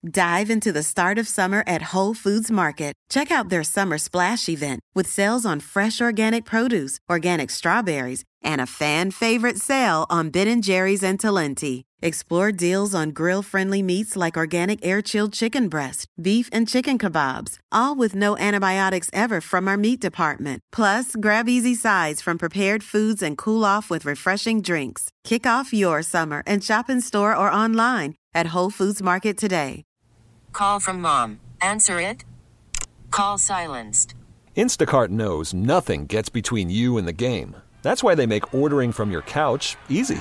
Dive into the start of summer at Whole Foods Market. Check out their Summer Splash event with sales on fresh organic produce, organic strawberries, and a fan-favorite sale on Ben & Jerry's and Talenti. Explore deals on grill-friendly meats like organic air-chilled chicken breast, beef and chicken kebabs, all with no antibiotics ever from our meat department. Plus, grab easy sides from prepared foods and cool off with refreshing drinks. Kick off your summer and shop in store or online at Whole Foods Market today. Call from mom. Answer it. Call silenced. Instacart knows nothing gets between you and the game. That's why they make ordering from your couch easy.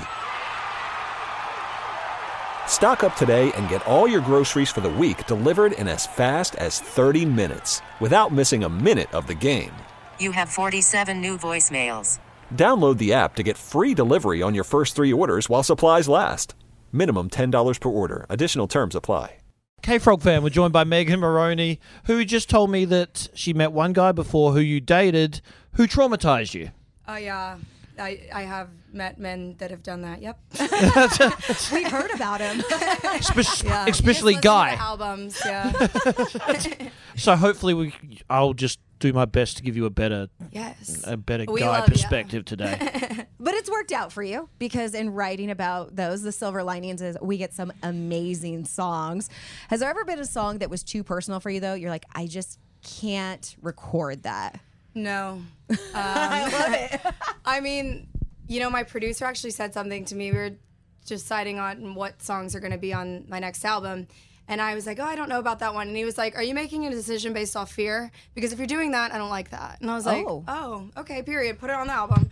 Stock up today and get all your groceries for the week delivered in as fast as 30 minutes without missing a minute of the game. You have 47 new voicemails. Download the app to get free delivery on your first 3 orders while supplies last. Minimum $10 per order. Additional terms apply. K-Frog fan, we're joined by Megan Moroney, who just told me that she met one guy before who you dated who traumatized you. Oh, yeah. I have met men that have done that. Yep. We've heard about him. Especially you just Guy. listen to albums, yeah. So hopefully I'll just do my best to give you a better guy perspective today. But it's worked out for you because in writing about those, the silver linings is we get some amazing songs. Has there ever been a song that was too personal for you, though? You're like, I just can't record that. No. I love it. I mean, you know, my producer actually said something to me. We were deciding on what songs are going to be on my next album. And I was like, I don't know about that one. And he was like, are you making a decision based off fear? Because if you're doing that, I don't like that. And I was like, oh, okay, period. Put it on the album.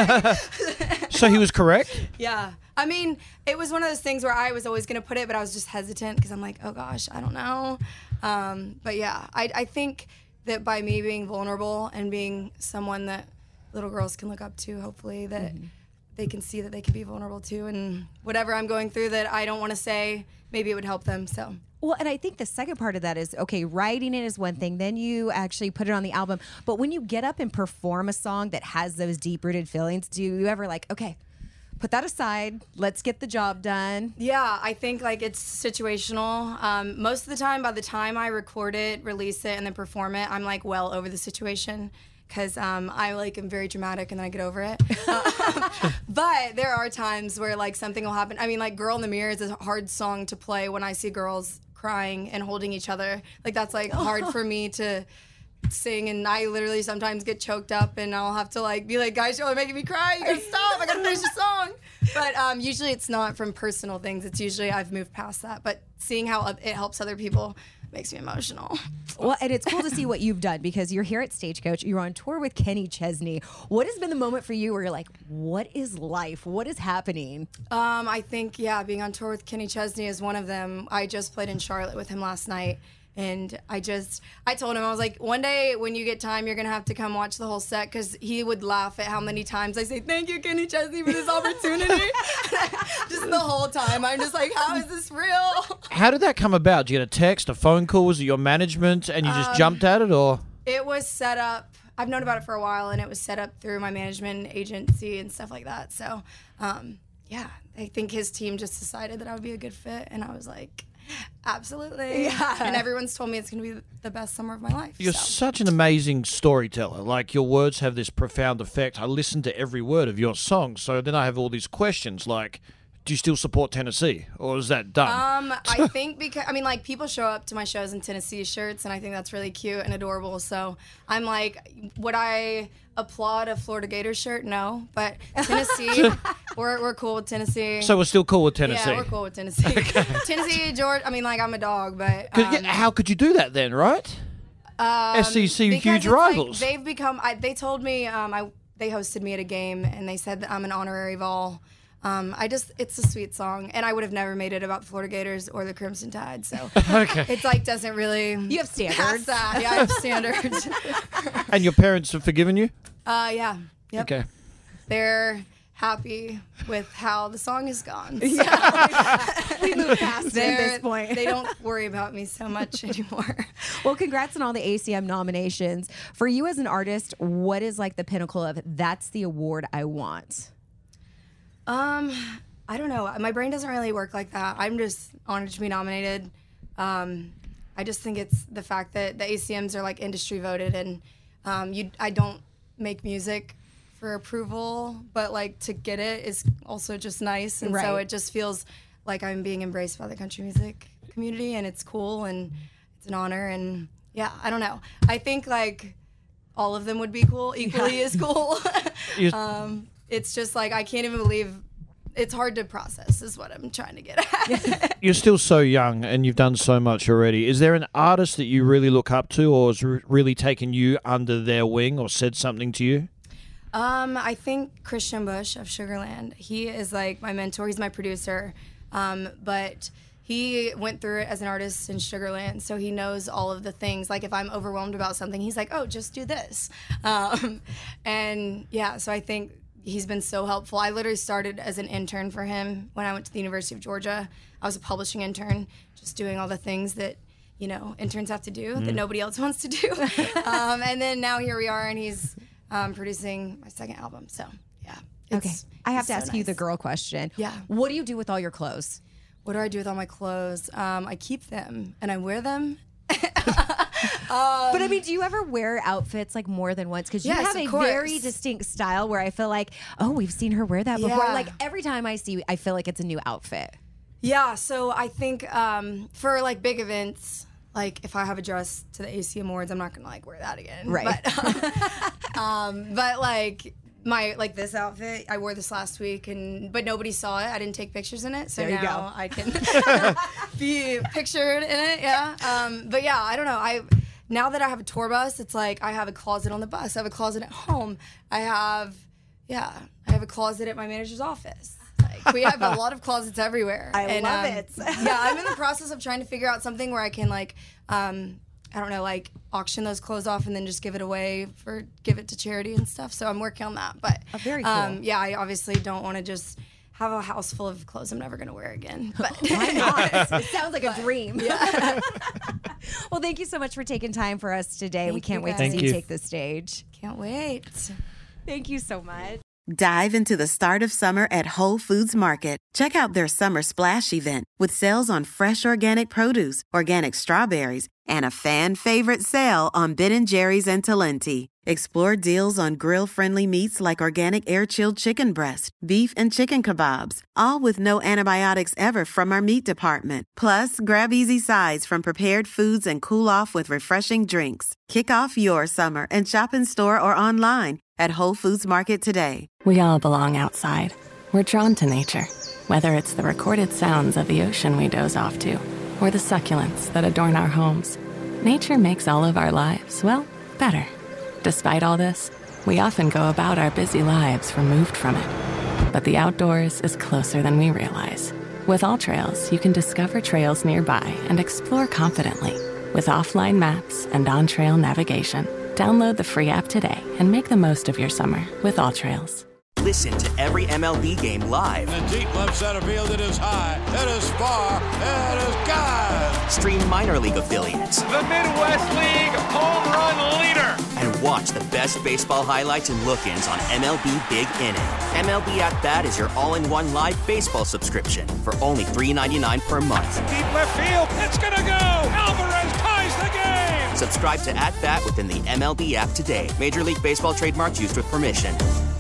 So he was correct? Yeah. I mean, it was one of those things where I was always going to put it, but I was just hesitant because I'm like, oh, gosh, I don't know. But yeah, I think that by me being vulnerable and being someone that little girls can look up to, hopefully, that they can see that they can be vulnerable too. And whatever I'm going through that I don't want to say, maybe it would help them. So. Well, and I think the second part of that is, okay, writing it is one thing, then you actually put it on the album. But when you get up and perform a song that has those deep-rooted feelings, do you ever like, okay, put that aside, let's get the job done? Yeah, I think like it's situational. Most of the time, by the time I record it, release it, and then perform it, I'm like well over the situation. Because I like am very dramatic and then I get over it. But there are times where like something will happen. I mean, like "Girl in the Mirror" is a hard song to play when I see girls crying and holding each other. Like that's like hard for me to sing, and I literally sometimes get choked up and I'll have to like be like, guys, y'all are making me cry. You gotta stop. I gotta finish the song. But usually it's not from personal things. It's usually I've moved past that. But seeing how it helps other people makes me emotional. Well, and it's cool to see what you've done because you're here at Stagecoach. You're on tour with Kenny Chesney. What has been the moment for you where you're like, what is life? What is happening? I think, being on tour with Kenny Chesney is one of them. I just played in Charlotte with him last night. And I told him, I was like, one day when you get time, you're going to have to come watch the whole set, because he would laugh at how many times I say, thank you, Kenny Chesney, for this opportunity. Just the whole time. I'm just like, how is this real? How did that come about? Did you get a text, a phone call? Was it your management and you just jumped at it, or? It was set up. I've known about it for a while, and it was set up through my management agency and stuff like that. So, I think his team just decided that I would be a good fit, and I was like, absolutely. Yeah. And everyone's told me it's going to be the best summer of my life. You're such an amazing storyteller. Like, your words have this profound effect. I listen to every word of your song, so then I have all these questions like, do you still support Tennessee, or is that done? I think because, people show up to my shows in Tennessee shirts, and I think that's really cute and adorable. So I'm like, would I applaud a Florida Gators shirt? No. But Tennessee, we're cool with Tennessee. So we're still cool with Tennessee? Yeah, we're cool with Tennessee. Okay. Tennessee, Georgia, I'm a dog, but... how could you do that then, right? SEC huge rivals. Like, they've become... they told me... they hosted me at a game, and they said that I'm an honorary Vol. It's a sweet song, and I would have never made it about the Florida Gators or the Crimson Tide, so it's like doesn't really... You have standards. Past that. Yeah, I have standards. And your parents have forgiven you? Yeah. Yep. Okay. They're happy with how the song has gone. So. Yeah. We moved past it at this point. They don't worry about me so much anymore. Well, congrats on all the ACM nominations. For you as an artist, what is like the pinnacle of, that's the award I want? I don't know. My brain doesn't really work like that. I'm just honored to be nominated. I just think it's the fact that the ACMs are like industry voted, and I don't make music for approval, but like to get it is also just nice, and so it just feels like I'm being embraced by the country music community, and it's cool, and it's an honor, and yeah, I don't know. I think like all of them would be cool, equally as cool. It's just like I can't even believe. It's hard to process is what I'm trying to get at. You're still so young and you've done so much already. Is there an artist that you really look up to or has really taken you under their wing or said something to you? I think Christian Bush of Sugarland. He is like my mentor. He's my producer. But he went through it as an artist in Sugarland, so he knows all of the things. Like if I'm overwhelmed about something, he's like, oh, just do this. And yeah, so I think he's been so helpful. I literally started as an intern for him when I went to the University of Georgia. I was a publishing intern, just doing all the things that, you know, interns have to do that nobody else wants to do. And then now here we are, and he's producing my second album. So, yeah. Okay. I have to ask you the girl question. Yeah. What do you do with all your clothes? What do I do with all my clothes? I keep them, and I wear them. But I mean, do you ever wear outfits like more than once? Because you have a very distinct style where I feel like, oh, we've seen her wear that before. Like every time I see, I feel like it's a new outfit. Yeah. So I think for like big events, like if I have a dress to the ACM Awards, I'm not gonna like wear that again. Right. But like this outfit, I wore this last week, but nobody saw it. I didn't take pictures in it, so now I can be pictured in it. Yeah. But yeah, I don't know. Now that I have a tour bus, it's like I have a closet on the bus. I have a closet at home. I have a closet at my manager's office. Like we have a lot of closets everywhere. I love it. Yeah, I'm in the process of trying to figure out something where I can like, I don't know, like auction those clothes off and then just give it to charity and stuff. So I'm working on that. But very cool. Yeah, I obviously don't want to just have a house full of clothes I'm never going to wear again. But why not? It sounds like a dream. Yeah. Well, thank you so much for taking time for us today. We can't wait to see you take the stage. Can't wait. Thank you so much. Dive into the start of summer at Whole Foods Market. Check out their Summer Splash event with sales on fresh organic produce, organic strawberries, and a fan-favorite sale on Ben & Jerry's and Talenti. Explore deals on grill-friendly meats like organic air-chilled chicken breast, beef and chicken kebabs, all with no antibiotics ever from our meat department. Plus, grab easy sides from prepared foods and cool off with refreshing drinks. Kick off your summer and shop in store or online at Whole Foods Market today. We all belong outside. We're drawn to nature, whether it's the recorded sounds of the ocean we doze off to, or the succulents that adorn our homes. Nature makes all of our lives, well, better. Despite all this, we often go about our busy lives removed from it. But the outdoors is closer than we realize. With AllTrails, you can discover trails nearby and explore confidently. With offline maps and on-trail navigation, download the free app today and make the most of your summer with AllTrails. Listen to every MLB game live. In the deep left center field, it is high, it is far, it is gone. Stream minor league affiliates. The Midwest League home run leader. And watch the best baseball highlights and look-ins on MLB Big Inning. MLB At Bat is your all-in-one live baseball subscription for only $3.99 per month. Deep left field, it's gonna go. Alvarez ties the game. Subscribe to At Bat within the MLB app today. Major League Baseball trademarks used with permission.